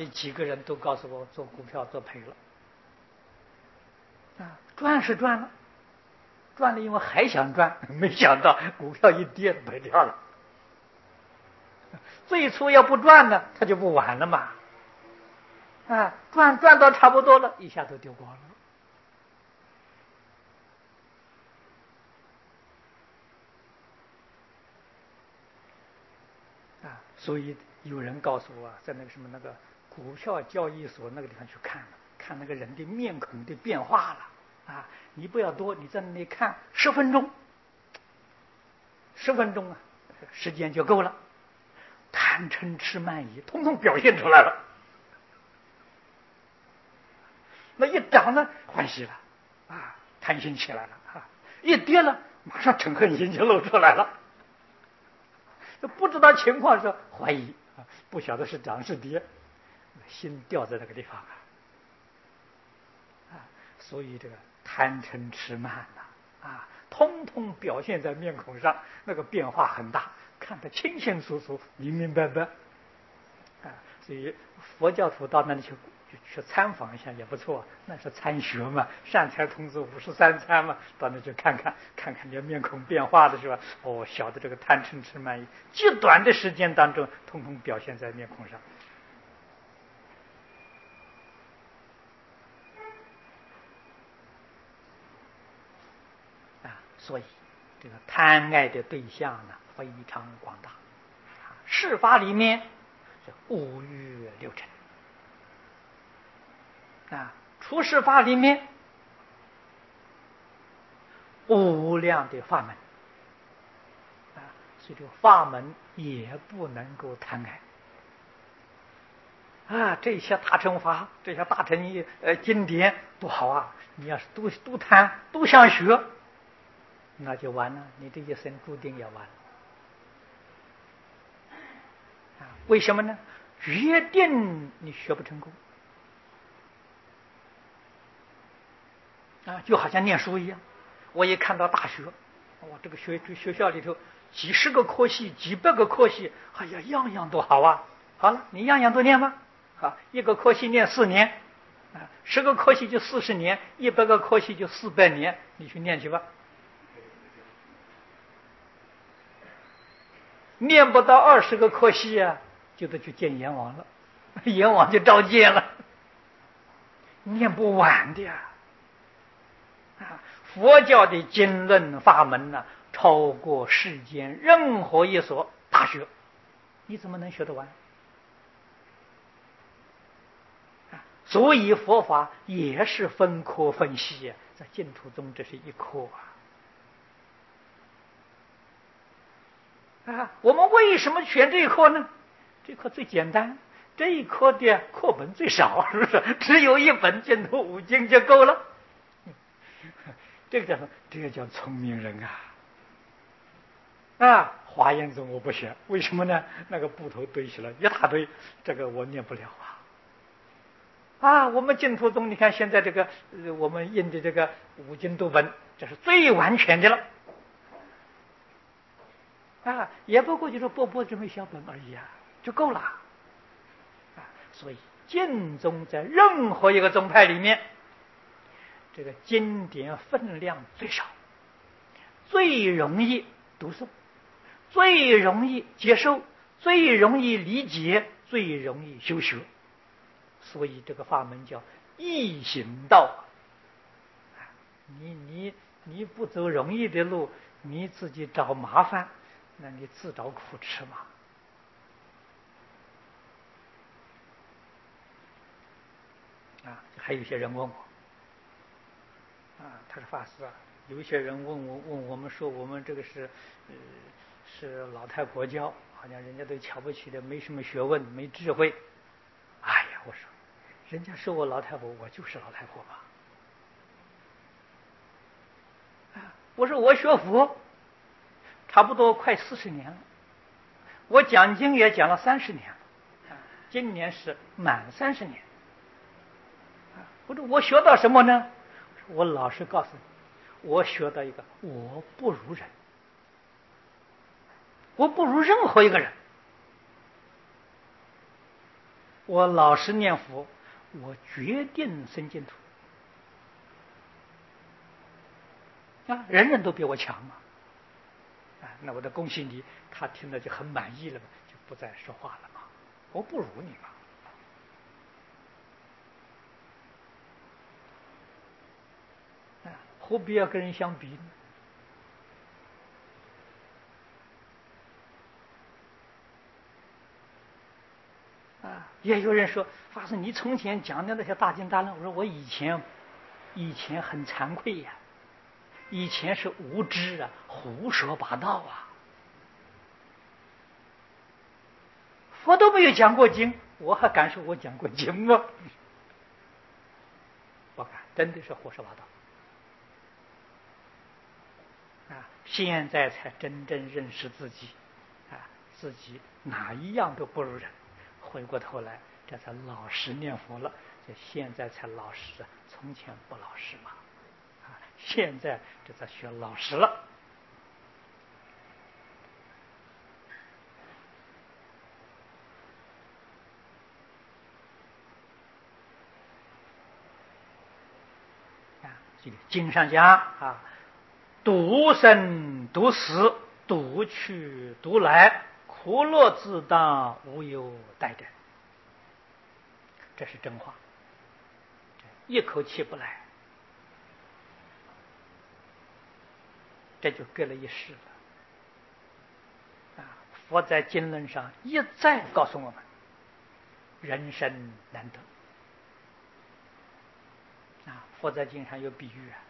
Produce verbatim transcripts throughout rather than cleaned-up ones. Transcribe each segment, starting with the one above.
的几个人都告诉我做股票做赔了。啊，赚是赚了，赚了因为还想赚，没想到股票一跌赔掉了。最初要不赚呢，他就不玩了嘛。啊，赚赚到差不多了，一下都丢光了。啊，所以有人告诉我，在那个什么那个股票交易所那个地方去看，看那个人的面孔的变化了。啊，你不要多，你在那里看十分钟，十分钟啊，时间就够了。贪嗔痴慢疑，通通表现出来了。那一涨呢，欢喜了，啊，贪心起来了啊；一跌了，马上嗔恨心就露出来了。不知道情况是怀疑啊，不晓得是涨是跌，心掉在那个地方啊。啊，所以这个贪嗔痴慢呐，啊，通通表现在面孔上，那个变化很大，看得清清楚楚、明明白白。啊，所以佛教徒到那里去去参访一下也不错，那是参学嘛，善财童子五十三参嘛，到那去看看，看看你面孔变化的是吧？哦，晓得这个贪嗔痴慢疑，极短的时间当中，通通表现在面孔上。啊，所以这个贪爱的对象呢非常广大。啊，事法里面是五欲六尘。啊，出世法里面无量的法门，啊，所以这个法门也不能够贪爱。啊，这些大乘法，这些大乘呃经典多好啊！你要是都都贪，都想学，那就完了，你这一生注定要完了。啊，为什么呢？约定你学不成功。啊，就好像念书一样，我一看到大学，我这个学学校里头几十个科系，几百个科系，哎呀，样样都好啊！好了，你样样都念吧。好，一个科系念四年，啊，十个科系就四十年，一百个科系就四百年，你去念去吧。念不到二十个科系啊，就得去见阎王了，阎王就召见了，念不完的呀。佛教的经论法门呢，超过世间任何一所大学，你怎么能学得完？所以佛法也是分科分系啊，在净土宗这是一科啊。啊，我们为什么选这一科呢？这科最简单，这一科的课本最少，是不是？只有一本净土五经就够了。这个叫什么？这个叫聪明人啊！啊，华严宗我不学，为什么呢？那个部头堆起来一大堆，这个我念不了啊！啊，我们净土宗，你看现在这个、呃、我们印的这个五经读本，这是最完全的了。啊，也不过就是薄薄这么一小本而已啊，就够了。啊，所以净宗在任何一个宗派里面，这个经典分量最少，最容易读诵，最容易接受，最容易理解，最容易修学。所以这个法门叫易行道。你你你不走容易的路，你自己找麻烦，那你自找苦吃嘛。啊，还有一些人问我，啊，他是法师啊，有一些人问我问我们说我们这个是呃是老太婆教，好像人家都瞧不起的，没什么学问，没智慧。哎呀，我说，人家说我老太婆，我就是老太婆吧。啊，我说我学佛差不多快四十年了，我讲经也讲了三十年了，啊，今年是满三十年。啊，我说我学到什么呢？我老实告诉你，我学到一个我不如人，我不如任何一个人， 我老实念佛，我决定生净土。啊，人人都比我强嘛。啊，那我的恭喜你，他听了就很满意了嘛，就不再说话了嘛。我不如你嘛。啊，何必要跟人相比呢？啊，也有人说，法师，你从前讲的那些大经大论，我说我以前，以前很惭愧呀，以前是无知啊，胡说八道啊。佛都没有讲过经，我还敢说我讲过经吗？不敢，真的是胡说八道。啊，现在才真正认识自己，啊，自己哪一样都不如人。回过头来，这才老实念佛了。这现在才老实，从前不老实嘛。啊，现在这才学老实了。啊，这个经上讲啊，独生独死，独去独来，苦乐自当，无有代者。这是真话，一口气不来，这就隔了一世了。啊，佛在经论上一再告诉我们，人生难得。啊，佛在经上有比喻啊，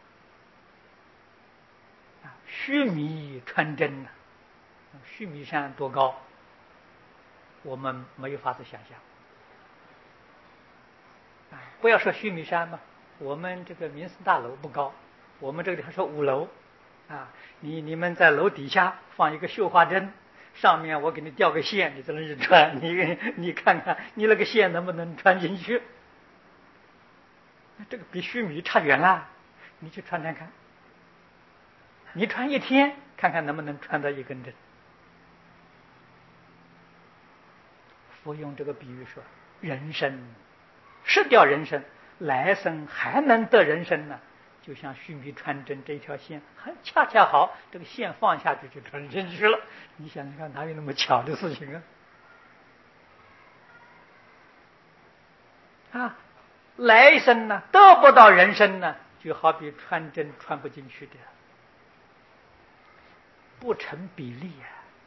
啊，须弥穿针啊，须弥山多高，我们没有法子想象。啊，不要说须弥山嘛，我们这个民生大楼不高，我们这个地方说五楼，啊，你你们在楼底下放一个绣花针，上面我给你吊个线，你在那里穿，你你看看你那个线能不能穿进去？这个比须弥差远了，你去穿穿看，你穿一天，看看能不能穿到一根针。佛用这个比喻说，人生失掉人生，来生还能得人生呢，就像须弥穿针这条线，还恰恰好，这个线放下去就穿进去了。你想想看，哪有那么巧的事情啊？啊，来生呢，得不到人生呢，就好比穿针穿不进去的，不成比例啊。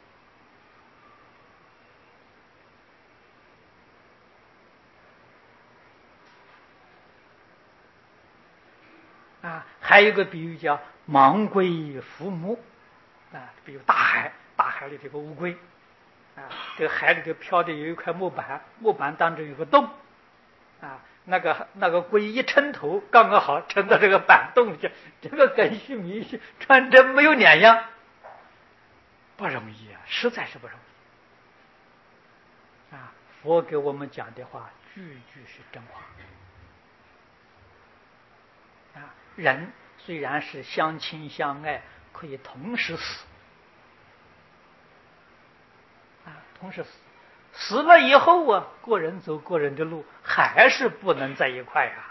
啊，还有一个比喻叫盲龟浮木，啊，比如大海，大海里这个乌龟，啊，这个海里头漂的有一块木板，木板当中有个洞，啊，那个那个龟一抻头，刚刚好抻到这个板洞里去，这个跟须弥穿针没有两样，不容易啊，实在是不容易。啊，佛给我们讲的话，句句是真话。啊，人虽然是相亲相爱，可以同时死，啊，同时死，死了以后啊，个人走个人的路，还是不能在一块啊。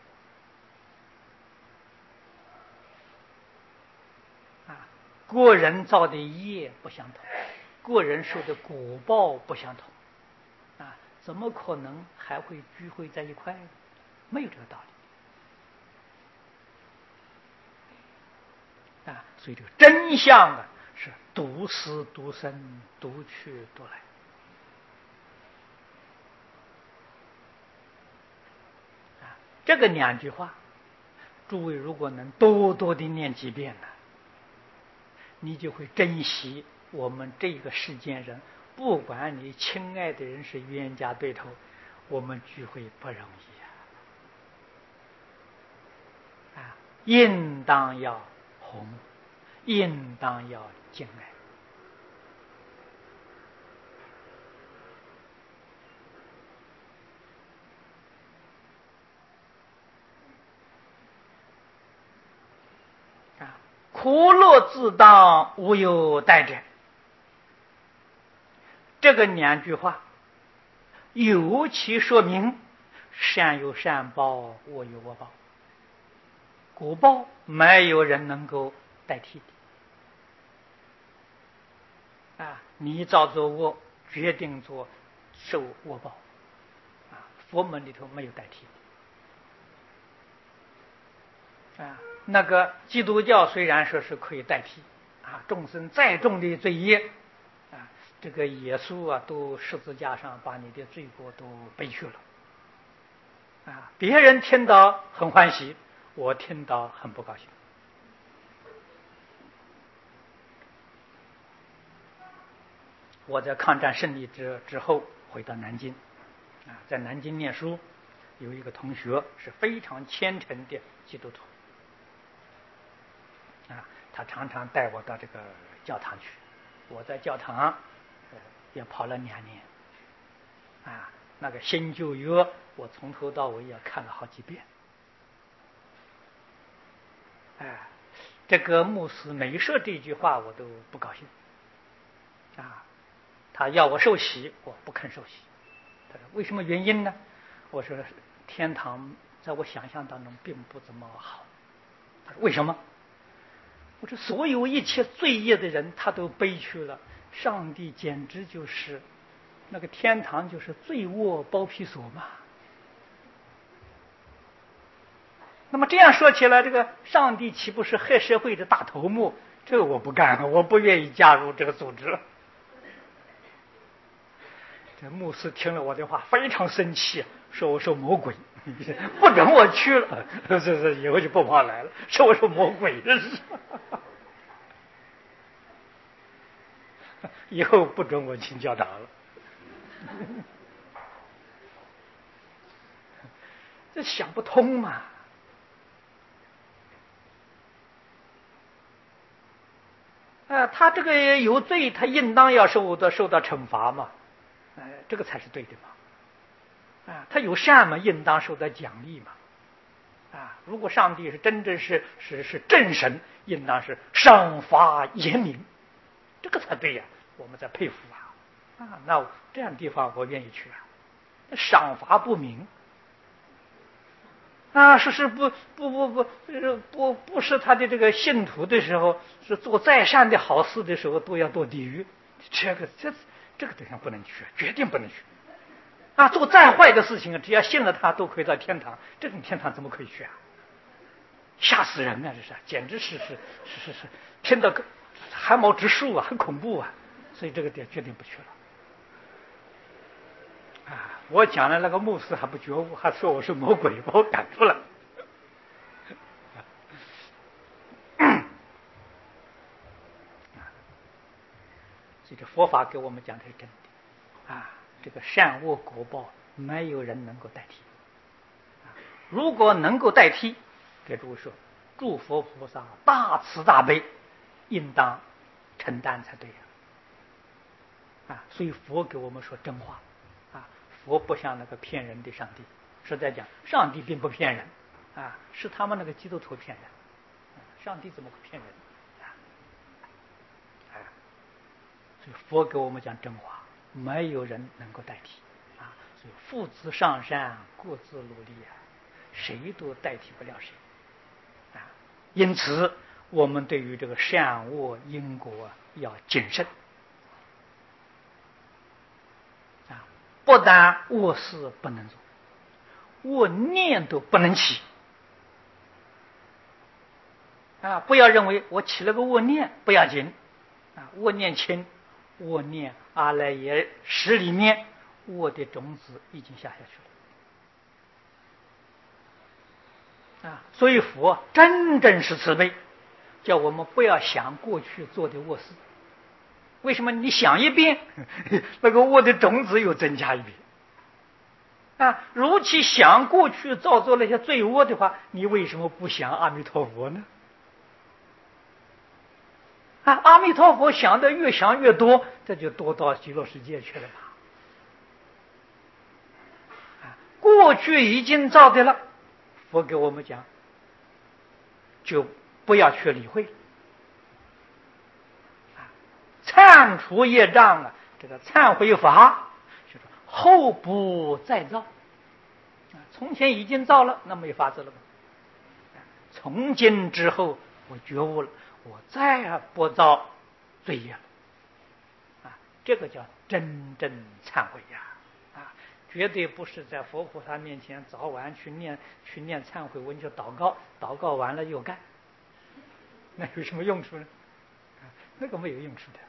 啊，个人造的业不相同，个人受的果报不相同，啊，怎么可能还会聚会在一块呢？没有这个道理。啊，所以这个真相啊，是独死独生，独去独来。啊，这个两句话，诸位如果能多多的念几遍呢，你就会珍惜我们这个世间人，不管你亲爱的人是冤家对头，我们聚会不容易啊！啊，应当要和睦，应当要敬爱。啊，苦乐自当，无有代者。这个两句话尤其说明善有善报，恶有恶报，果报没有人能够代替的啊！你造作恶，决定做受恶报啊！佛门里头没有代替的啊！那个基督教虽然说是可以代替啊，众生再重的罪业啊，这个耶稣啊，都十字架上把你的罪过都背去了啊！别人听到很欢喜，我听到很不高兴。我在抗战胜利之之后回到南京啊，在南京念书，有一个同学是非常虔诚的基督徒啊，他常常带我到这个教堂去，我在教堂、呃、也跑了两年啊，那个新旧约我从头到尾也看了好几遍。哎，这个牧师没说这句话我都不高兴啊，他要我受洗，我不肯受洗。他说为什么原因呢？我说天堂在我想象当中并不怎么好。他说为什么？我说所有一切罪业的人他都背去了，上帝简直就是那个天堂就是罪恶包皮所嘛。那么这样说起来，这个上帝岂不是黑社会的大头目？这个我不干，我不愿意加入这个组织。这牧师听了我的话非常生气，说我是魔鬼，不准我去了，这是以后就不跑来了，说我是魔鬼，这是以后不准我进教堂了。这想不通嘛。啊，他这个有罪，他应当要受到受到惩罚嘛，呃，这个才是对的嘛。啊，他有善嘛，应当受到奖励嘛。啊，如果上帝是真正是是是正神，应当是赏罚严明，这个才对呀，我们在佩服啊。啊，那这样的地方我愿意去啊。赏罚不明。啊，是是不不不不不不是他的这个信徒的时候，是做再善的好事的时候都要堕地狱，这个这这个地方不能去，决定不能去。啊，做再坏的事情，只要信了他，都可以到天堂。这种天堂怎么可以去啊？吓死人啊！这是，简直是是是是是，听到汗毛直竖啊，很恐怖啊！所以这个点决定不去了。啊！我讲了那个牧师还不觉悟，还说我是魔鬼，把我赶出来。所以这佛法给我们讲的是真的啊！这个善恶果报没有人能够代替。如果能够代替，给诸位说，诸佛菩萨大慈大悲，应当承担才对呀！啊！所以佛给我们说真话啊！佛不像那个骗人的上帝，实在讲，上帝并不骗人啊，是他们那个基督徒骗人，啊、上帝怎么会骗人啊？啊！所以佛给我们讲真话，没有人能够代替啊！所以父子上山，各自努力啊，谁都代替不了谁啊！因此，我们对于这个善恶因果要谨慎。不但恶事不能做，恶念都不能起啊！不要认为我起了个恶念不要紧啊，恶念轻，恶念阿赖耶识里面恶的种子已经下下去了啊！所以佛真正是慈悲，叫我们不要想过去做的恶事。为什么？你想一遍，那个恶的种子又增加一遍啊！如其想过去造作那些罪恶的话，你为什么不想阿弥陀佛呢？啊，阿弥陀佛想的越想越多，这就多到极乐世界去了吧？啊，过去已经造的了，佛给我们讲，就不要去理会。忏除业障啊，这个忏悔法就是后不再造。从前已经造了，那没法子了嘛。从今之后，我觉悟了，我再不造罪业了。啊，这个叫真正忏悔呀！啊，绝对不是在佛菩萨面前早晚去念去念忏悔文，就祷告，祷告完了又干，那有什么用处呢？啊，那个没有用处的。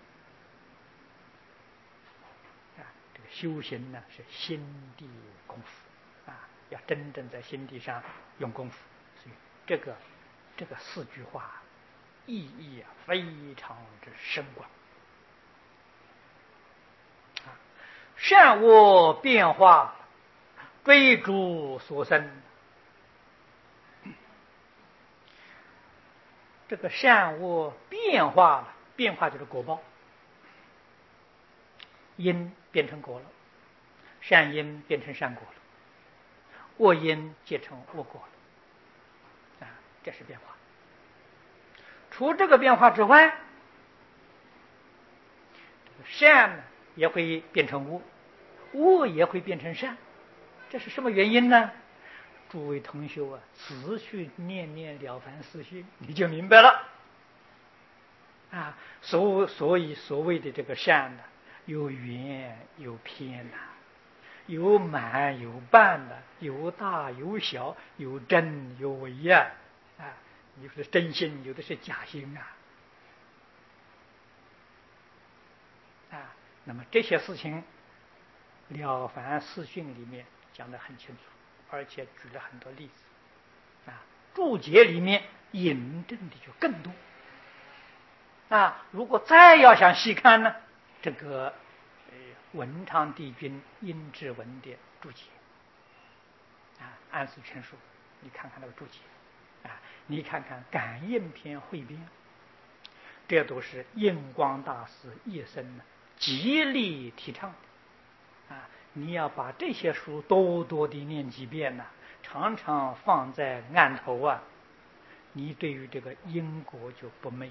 啊，这个修行呢是心地功夫，啊，要真正在心地上用功夫。所以这个这个四句话意义啊非常之深广。啊，善恶变化，追逐所生。这个善恶变化了，变化就是果报，因变成果了，善因变成善果了，恶因结成恶果了，啊，这是变化。除这个变化之外，善也会变成恶，恶也会变成善，这是什么原因呢？诸位同学啊，仔细念念了凡四训，你就明白了。啊，所所以所谓的这个善呢，有圆有偏呐、啊，有满有半的、啊，有大有小，有真有伪呀，啊，有的是真心，有的是假心啊。啊，那么这些事情，《了凡四训》里面讲得很清楚，而且举了很多例子。啊，注解里面引证的就更多。啊，如果再要想细看呢，这个呃文昌帝君阴骘文的注解，啊，安史全书，你看看那个注解，啊，你看看感应篇汇编，这都是印光大师一生呢极力提倡的。啊，你要把这些书多多的念几遍呢，常常放在案头啊，你对于这个因果就不昧了。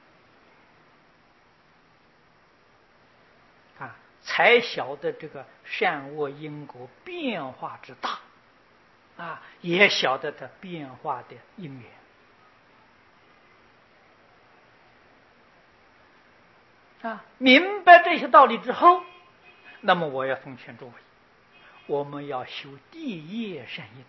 啊，才晓得这个善恶因果变化之大，啊，也晓得它变化的因缘。啊，明白这些道理之后，那么我要奉劝诸位，我们要修第一善因。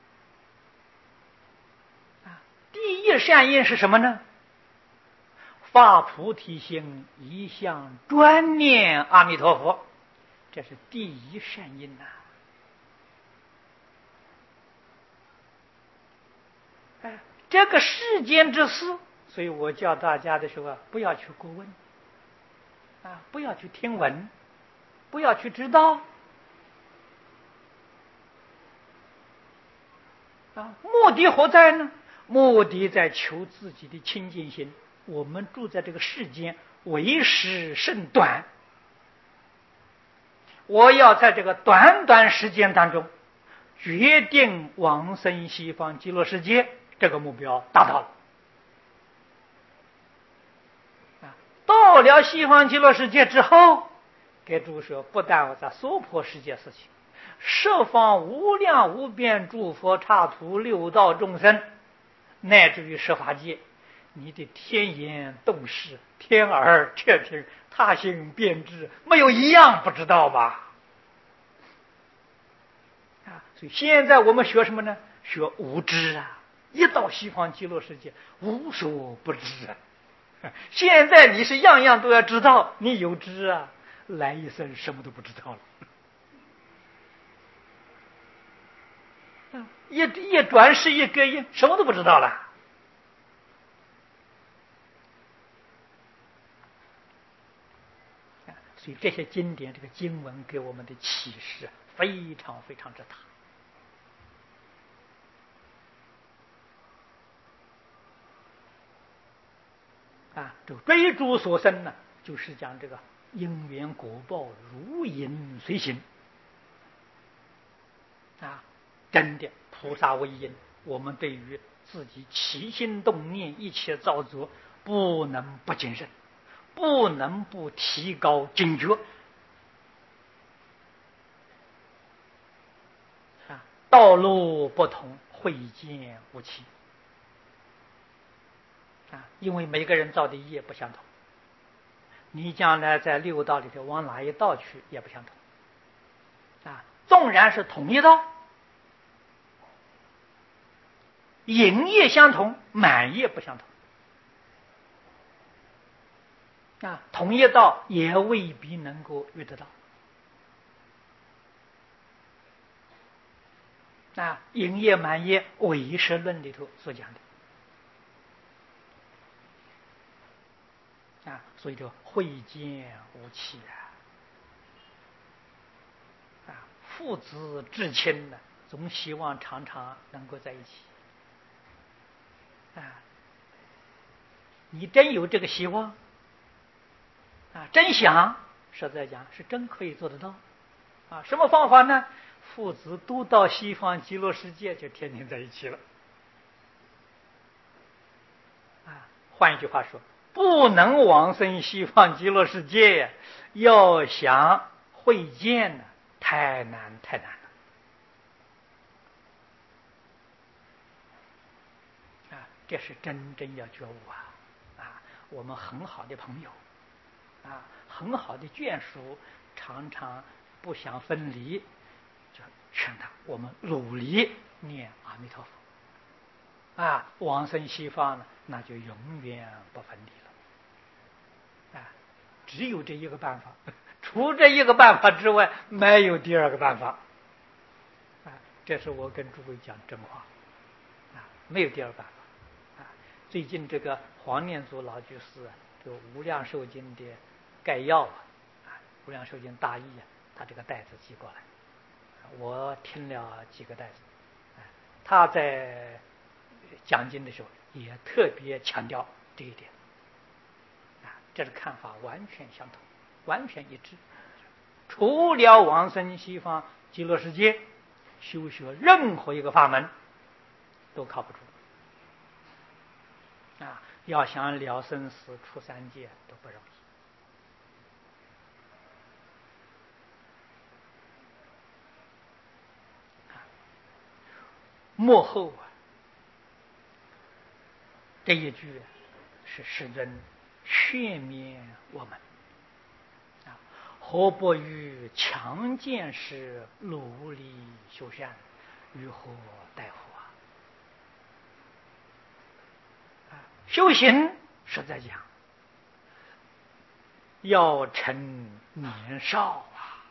啊，第一善因是什么呢？发菩提心，一向专念阿弥陀佛，这是第一善因呐、啊。哎，这个世间之事，所以我教大家的时候啊，不要去过问，啊，不要去听闻，不要去知道，啊，目的何在呢？目的在求自己的清净心。我们住在这个世间，为时甚短，我要在这个短短时间当中，决定往生西方极乐世界，这个目标达到了。啊，到了西方极乐世界之后，给诸位说，不但我在娑婆世界事情，十方无量无边诸佛刹土六道众生，乃至于十法界，你的天眼洞视，天耳彻听，他心遍知，没有一样不知道吧？啊，所以现在我们学什么呢？学无知啊！一到西方极乐世界，无所不知啊！现在你是样样都要知道，你有知啊，来一生什么都不知道了。一一转世一隔音，什么都不知道了。所以这些经典，这个经文给我们的启示非常非常之大。啊，这个追逐所生呢，就是讲这个因缘果报如影随形。啊，真的菩萨为因，我们对于自己起心动念一切造作，不能不谨慎，不能不提高警觉。 道路不同，会见无期啊！因为每个人造的业不相同，你将来在六道里头往哪一道去也不相同啊！纵然是同一道，营业相同，满业不相同啊！同一道也未必能够遇得到啊！营业满业唯识论里头所讲的啊，所以叫会见无期啊！啊，父子至亲呢，总希望常常能够在一起啊！你真有这个希望啊，真想，实在讲是真可以做得到啊！什么方法呢？父子都到西方极乐世界，就天天在一起了啊！换一句话说，不能往生西方极乐世界，要想会见呢，太难太难了啊！这是真正要觉悟啊！啊，我们很好的朋友啊，很好的眷属，常常不想分离，就劝他我们努力念阿弥陀佛啊，往生西方呢，那就永远不分离了啊！只有这一个办法，除这一个办法之外，没有第二个办法啊！这是我跟诸位讲真话啊，没有第二个办法啊！最近这个黄念祖老居士就《无量寿经》的概要啊，无量寿经大意啊，他这个袋子寄过来，我听了几个袋子，他在讲经的时候也特别强调这一点啊，这个看法完全相同，完全一致。除了往生西方极乐世界，修学任何一个法门都靠不住啊！要想了生死出三界都不容易。幕后啊，这一句是世尊劝勉我们啊，何不于强健时努力修善，如何待乎啊？啊，修行实在讲要趁年少啊，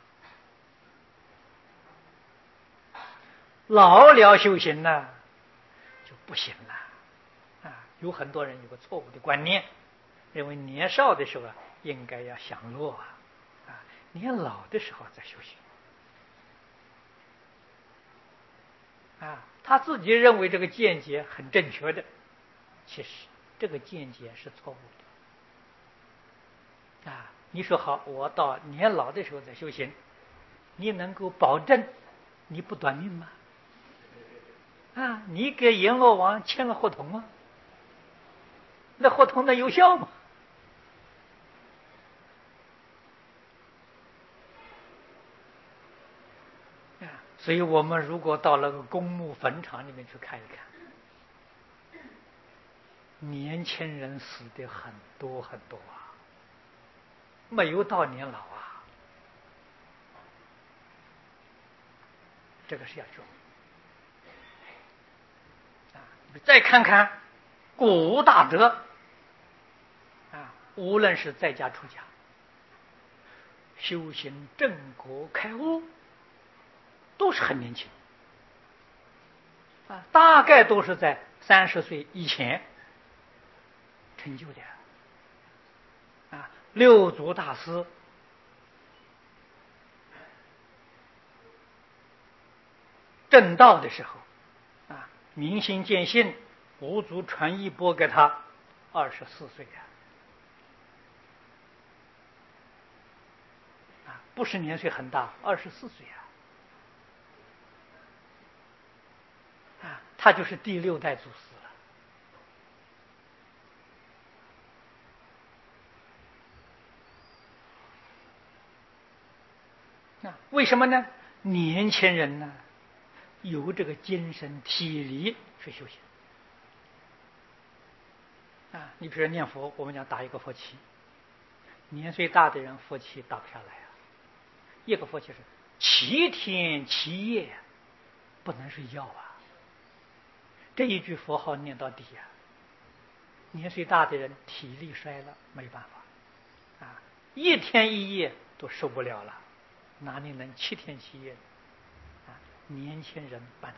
老了修行呢就不行了啊！有很多人有个错误的观念，认为年少的时候啊应该要享乐啊，啊，年老的时候再修行啊，他自己认为这个见解很正确的，其实这个见解是错误的啊！你说好，我到年老的时候再修行，你能够保证你不短命吗？啊，你给阎罗王签了合同吗？那合同能有效吗？啊，所以我们如果到那个公墓坟场里面去看一看，年轻人死的很多很多啊，没有到年老啊，这个是要注意啊。再看看古无大德啊，无论是在家出家，修行正果开悟，都是很年轻啊，大概都是在三十岁以前成就的啊。六祖大师正道的时候啊，明心见性，五祖传衣钵给他，二十四岁啊，啊，不是年岁很大，二十四岁啊，啊，他就是第六代祖师了。那为什么呢？年轻人呢， 有这个精神体力去修行啊。你比如说念佛，我们讲打一个佛七，年岁大的人佛七打不下来啊，一个佛七是七天七夜不能睡觉啊，这一句佛号念到底啊，年岁大的人体力衰了，没办法啊，一天一夜都受不了了，哪里能七天七夜呢？啊，年轻人办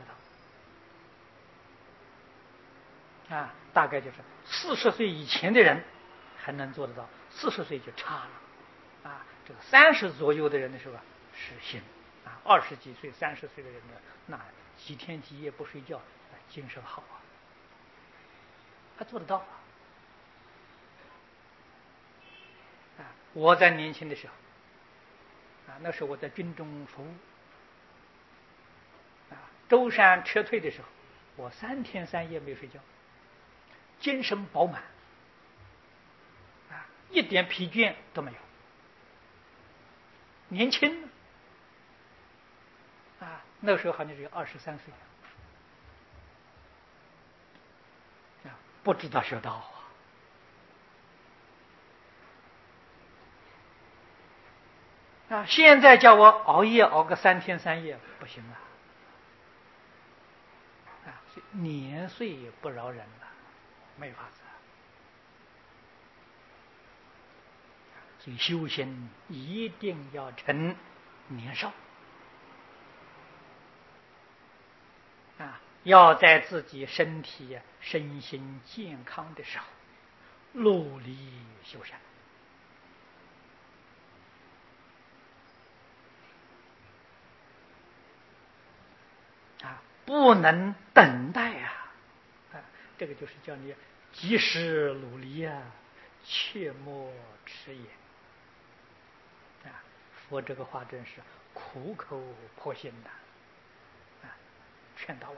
得到啊，大概就是四十岁以前的人还能做得到，四十岁就差了啊。这个三十左右的人的时候是行啊，二十几岁、三十岁的人呢，那几天几夜不睡觉，精神好啊，他做得到啊。啊，我在年轻的时候啊，那时候我在军中服务啊，舟山撤退的时候，我三天三夜没睡觉，精神饱满啊，一点疲倦都没有，年轻啊，那时候好像只有二十三岁啊，不知道学道啊。啊，现在叫我熬夜熬个三天三夜不行了啊，年岁不饶人了，没法子。所以修行一定要趁年少啊，要在自己身体身心健康的时候努力修善啊，不能等待啊！啊，这个就是叫你及时努力啊，切莫迟延啊！佛这个话真是苦口婆心的啊，劝导我们。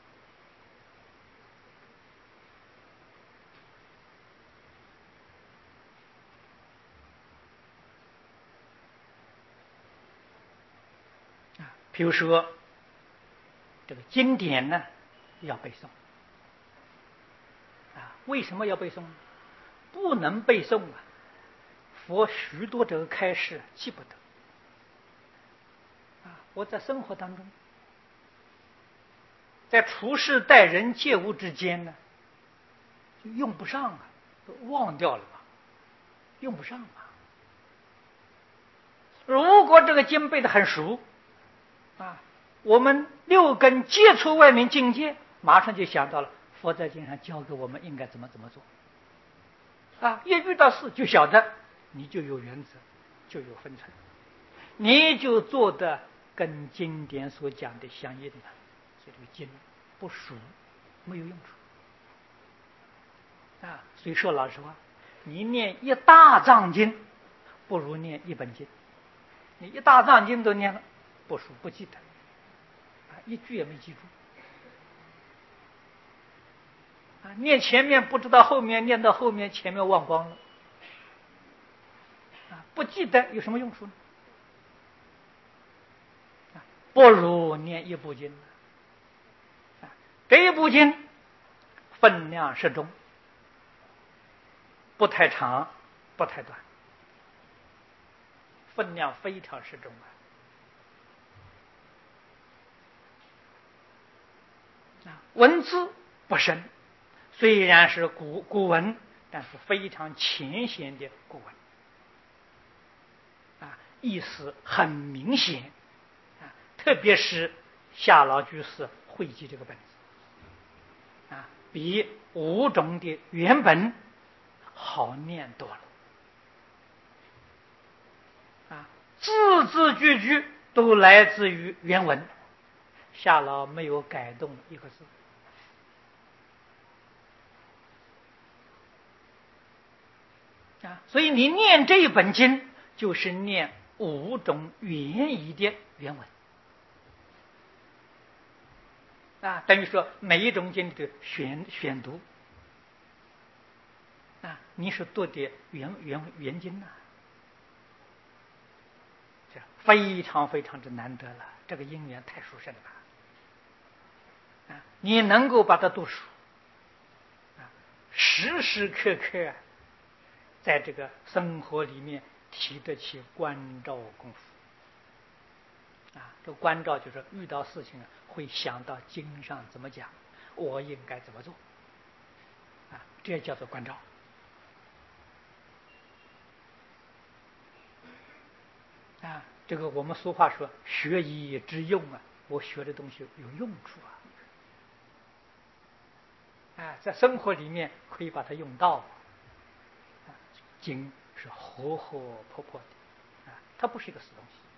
啊，比如说这个经典呢要背诵啊，为什么要背诵？不能背诵啊，佛许多这个开示记不得啊。我在生活当中，在处事待人接物之间呢，就用不上啊，忘掉了吧，用不上啊。如果这个经背得很熟啊，我们六根接触外面境界，马上就想到了佛在经上教给我们应该怎么怎么做啊，一遇到事就晓得，你就有原则，就有分寸，你就做的跟经典所讲的相应的，所以这个经不熟没有用处啊。所以说老实话，你念一大藏经不如念一本经，你一大藏经都念了不熟不记得啊，一句也没记住啊，念前面不知道后面，念到后面前面忘光了啊，不记得有什么用处呢？啊，不如念一部经啊，这一部经分量适中，不太长不太短，分量非常适中啊，文字不深，虽然是古古文，但是非常浅显的古文啊，意思很明显啊，特别是夏老居士汇集这个本子啊，比五种的原本好念多了啊，字字句句都来自于原文，夏老没有改动一个字啊，所以你念这一本经就是念五种原意的原文啊，等于说每一种经的选选读啊，你是读的原原原经呐、啊，这非常非常之难得了，这个因缘太殊胜了你能够把它读熟，啊，时时刻刻啊，在这个生活里面提得起关照功夫，啊，这关照就是遇到事情啊，会想到经上怎么讲，我应该怎么做，啊，这叫做关照。啊，这个我们俗话说学以致用啊，我学的东西有用处啊，啊，在生活里面可以把它用到，啊，经是活活泼泼的，啊，它不是一个死东西。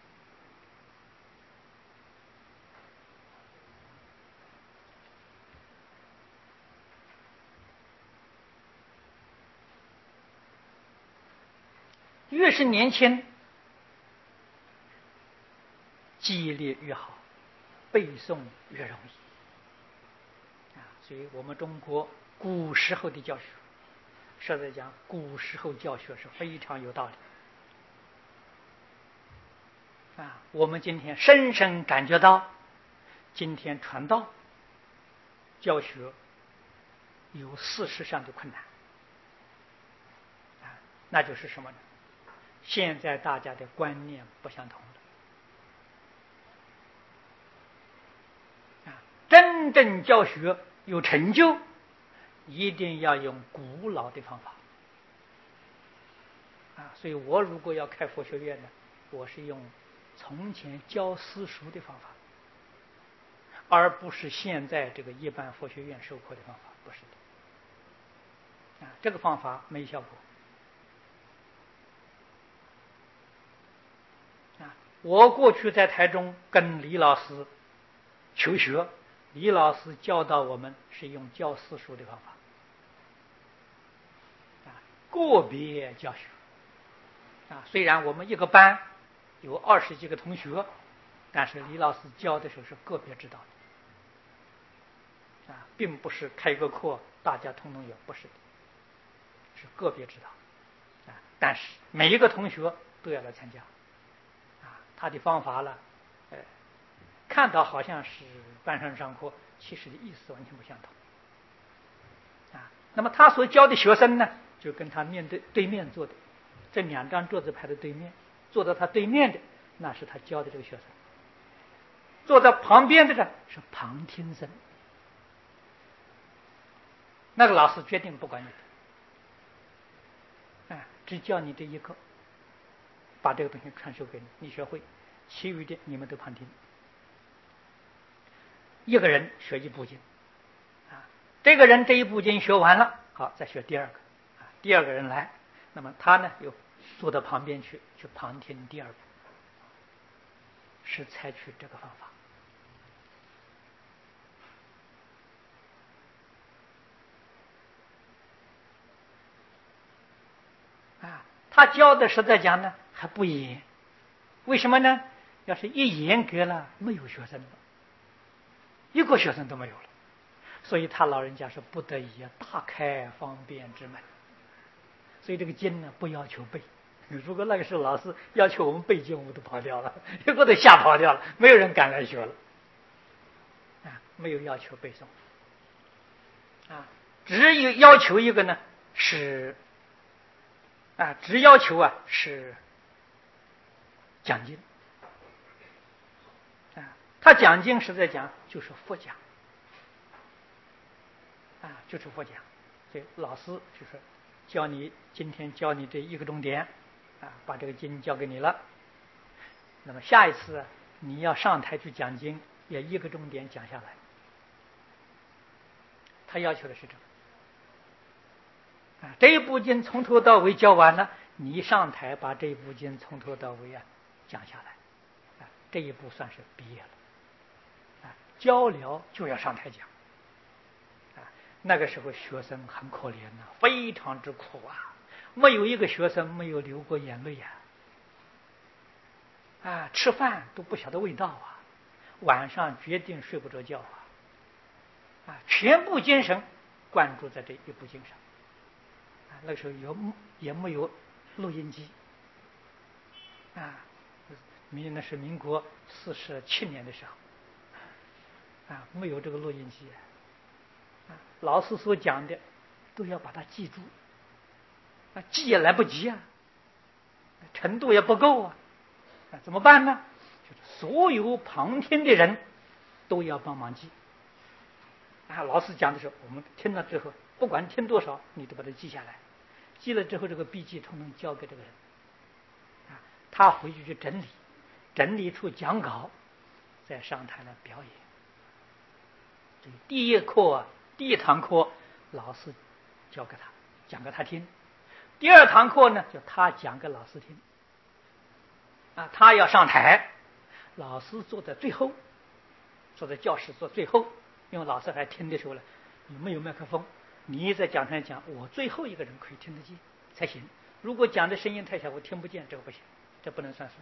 越是年轻，记忆力越好，背诵越容易，啊，所以我们中国古时候的教学，实在讲，古时候教学是非常有道理，啊，我们今天深深感觉到，今天传道教学有事实上的困难，啊，那就是什么呢？现在大家的观念不相同了，啊，真正教学有成就，一定要用古老的方法，啊，所以我如果要开佛学院呢，我是用从前教私塾的方法，而不是现在这个一般佛学院授课的方法，不是的，啊，这个方法没效果。啊，我过去在台中跟李老师求学，李老师教导我们是用教私塾的方法，啊，个别教学，啊，虽然我们一个班有二十几个同学，但是李老师教的时候是个别指导的，啊，并不是开个课大家通通有，不是的，是个别指导，啊，但是每一个同学都要来参加，啊，他的方法呢，呃，看到好像是班上上课，其实的意思完全不相同，啊，那么他所教的学生呢，就跟他面对对面坐的，这两张桌子排在对面，坐到他对面的那是他教的这个学生，坐在旁边的呢是旁听生，那个老师决定不管你的，啊，只教你这一个，把这个东西传授给你，你学会，其余的你们都旁听。一个人学一部经，啊，这个人这一部经学完了，好，再学第二个，啊，第二个人来，那么他呢又坐到旁边去，去旁听第二部，是采取这个方法，啊，他教的实在讲呢还不严，为什么呢？要是一严格了，没有学生了，一个学生都没有了，所以他老人家是不得已啊，大开方便之门。所以这个经呢，不要求背。如果那个时候老师要求我们背经，我们都跑掉了，结果都吓跑掉了，没有人敢来学了。啊，没有要求背诵，啊，只有要求一个呢是，啊，只要求啊是讲经，啊，他讲经是在讲就是佛讲，啊，就是佛讲，所以老师就是教你今天教你这一个重点，啊，把这个经教给你了，那么下一次你要上台去讲经，也一个重点讲下来，他要求的是这个，啊，这一部经从头到尾教完了，你上台把这一部经从头到尾啊讲下来，啊，这一步算是毕业了，啊，教了就要上台讲，啊，那个时候学生很可怜呐，非常之苦啊，没有一个学生没有流过眼泪呀，啊，吃饭都不晓得味道啊，晚上决定睡不着觉啊，啊，全部精神灌注在这一部经上，啊，那时候有也没有录音机，啊，民那是民国四十七年的时候，啊，没有这个录音机， 老师所讲的都要把它记住，啊，记也来不及啊，程度也不够啊，啊，怎么办呢？就是所有旁听的人都要帮忙记。啊，老师讲的时候，我们听了之后，不管听多少，你都把它记下来。记了之后，这个笔记统统交给这个人，啊，他回去去整理，整理出讲稿，再上台来表演。这个第一课，第一堂课，老师教给他，讲给他听；第二堂课呢，就他讲给老师听。啊，他要上台，老师坐在最后，坐在教室坐最后，因为老师还听的时候呢，你没有麦克风。你在讲台讲，我最后一个人可以听得见才行。如果讲的声音太小，我听不见，这个不行，这不能算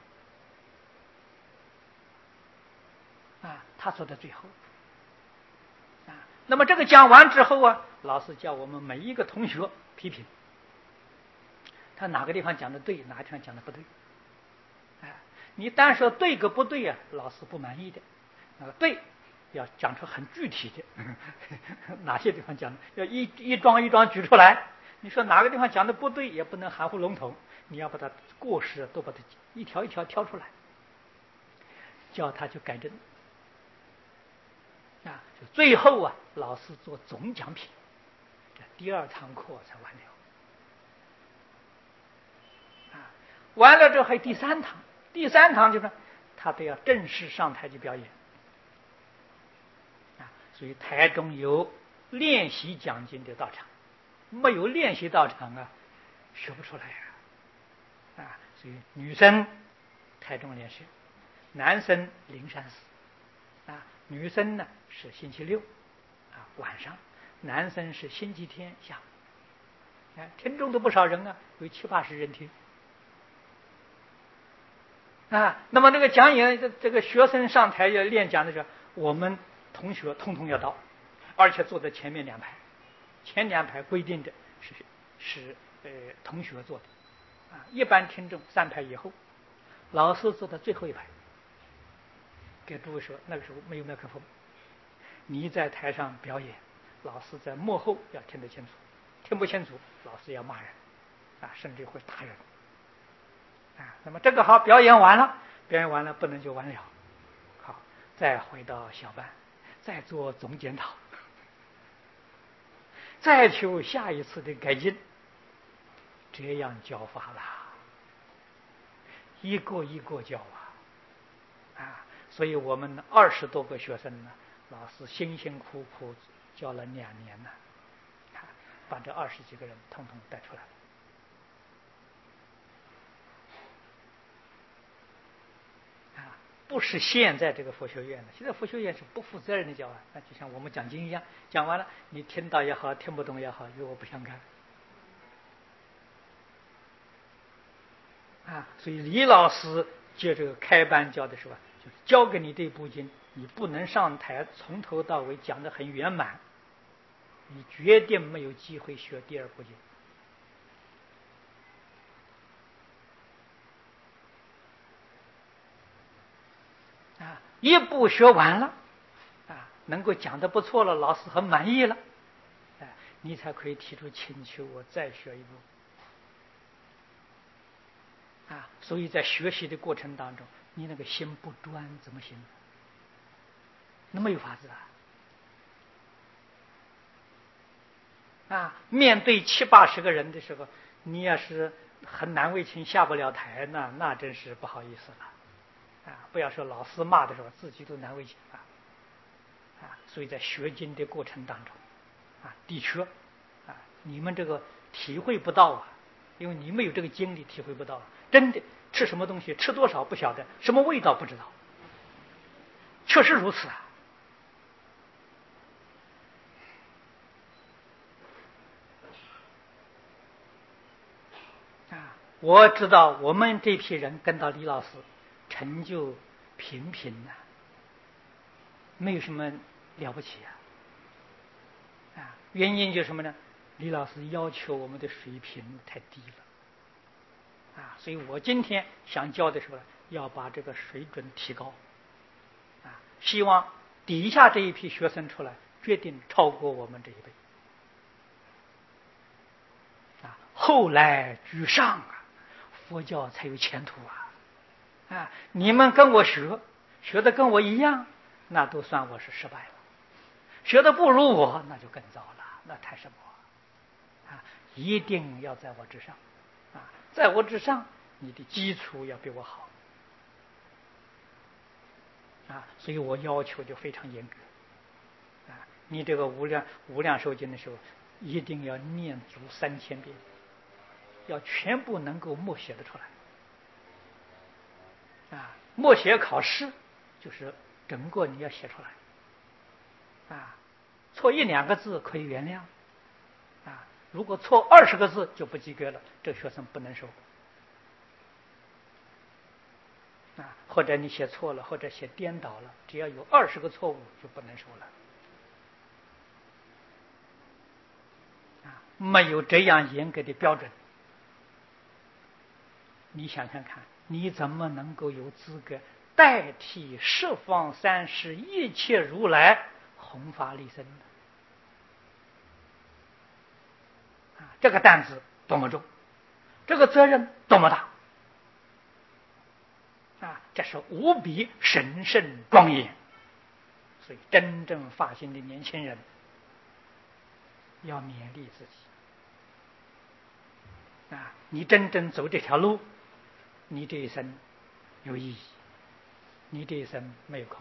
数。啊，他说的最后。啊，那么这个讲完之后啊，老师叫我们每一个同学批评，他哪个地方讲的对，哪个地方讲的不对。啊，你单说对个不对啊，老师不满意的。那个对。要讲出很具体的，哪些地方讲的，要一一桩一桩举出来。你说哪个地方讲的不对，也不能含糊笼统，你要把它过失都把它一条一条挑出来，叫他去改正。啊，就最后啊，老师做总讲评，这第二堂课才完了。啊，完了之后还有第三堂，第三堂就是他都要正式上台去表演。所以台中有练习讲经的道场，没有练习道场啊，学不出来啊！啊，所以女生台中练习，男生灵山寺啊，女生呢是星期六啊晚上，男生是星期天下午。啊，听众都不少人啊，有七八十人听啊。那么这个讲演这这个学生上台要练讲的时候，我们同学通通要到，而且坐在前面两排，前两排规定的是是呃同学坐的，啊，一般听众三排以后，老师坐在最后一排。给诸位说，那个时候没有麦克风，你在台上表演，老师在幕后要听得清楚，听不清楚，老师要骂人，啊，甚至会打人，啊，那么这个好，表演完了，表演完了不能就完了，好，再回到小班。再做总检讨，再求下一次的改进，这样教法啦，一个一个教啊，啊，所以我们二十多个学生呢，老师辛辛苦苦教了两年呢，啊，把这二十几个人统统带出来了。不是现在这个佛学院的，现在佛学院是不负责任的教啊，那就像我们讲经一样，讲完了你听到也好，听不懂也好，与我不相干。啊，所以李老师接这个开班教的时候，就是教给你这部经，你不能上台从头到尾讲得很圆满，你绝对没有机会学第二部经。啊，一步学完了，啊，能够讲得不错了，老师很满意了，啊，你才可以提出请求，我再学一步。啊，所以在学习的过程当中，你那个心不专怎么行？那没有法子啊！啊，面对七八十个人的时候，你要是很难为情下不了台，那那真是不好意思了。啊，不要说老师骂的时候，自己都难为情啊！啊，所以在学经的过程当中，啊，的确，啊，你们这个体会不到啊，因为你没有这个经历，体会不到。真的吃什么东西，吃多少不晓得，什么味道不知道，确实如此啊！啊，我知道我们这批人跟到李老师，成就平平呐、啊，没有什么了不起啊！啊，原因就是什么呢？李老师要求我们的水平太低了啊，所以我今天想教的时候，要把这个水准提高啊，希望底下这一批学生出来决定超过我们这一辈啊！后来居上啊，佛教才有前途啊！啊，你们跟我学，学的跟我一样，那都算我是失败了；学的不如我，那就更糟了，那太什么啊！一定要在我之上啊，在我之上，你的基础要比我好啊，所以我要求就非常严格啊。你这个无量无量寿经的时候，一定要念足三千遍，要全部能够默写的出来啊。默写考试就是整个你要写出来啊，错一两个字可以原谅啊，如果错二十个字就不及格了，这个学生不能收啊。或者你写错了，或者写颠倒了，只要有二十个错误就不能收了啊。没有这样严格的标准，你想想看，你怎么能够有资格代替十方三世一切如来弘法利生呢？啊，这个担子多么重，这个责任多么大啊！这是无比神圣庄严。所以，真正发心的年轻人要勉励自己啊！你真正走这条路，你这一生有意义，你这一生没有空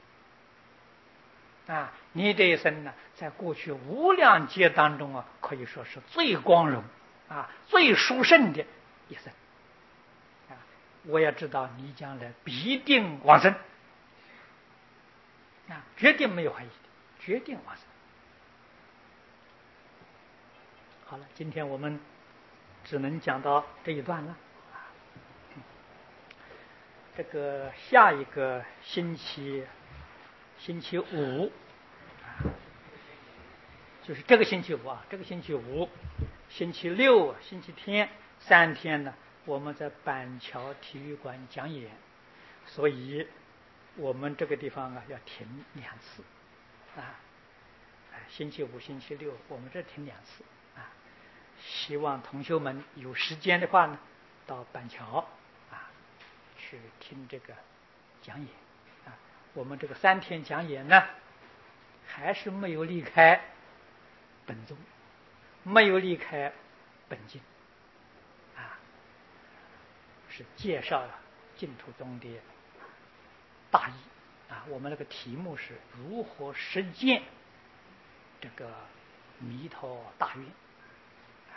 过啊！你这一生呢，在过去无量劫当中啊，可以说是最光荣啊、最殊胜的一生啊！我也知道你将来必定往生啊，绝对没有怀疑的，决定往生。好了，今天我们只能讲到这一段了。这个下一个星期，星期五，就是这个星期五啊，这个星期五、星期六、星期天三天呢，我们在板桥体育馆讲演，所以我们这个地方啊要停两次啊。星期五、星期六我们这停两次啊。希望同学们有时间的话呢，到板桥啊去听这个讲演啊。我们这个三天讲演呢，还是没有离开本宗，没有离开本经啊，是介绍净土宗的大义啊。我们那个题目是如何实践这个弥陀大愿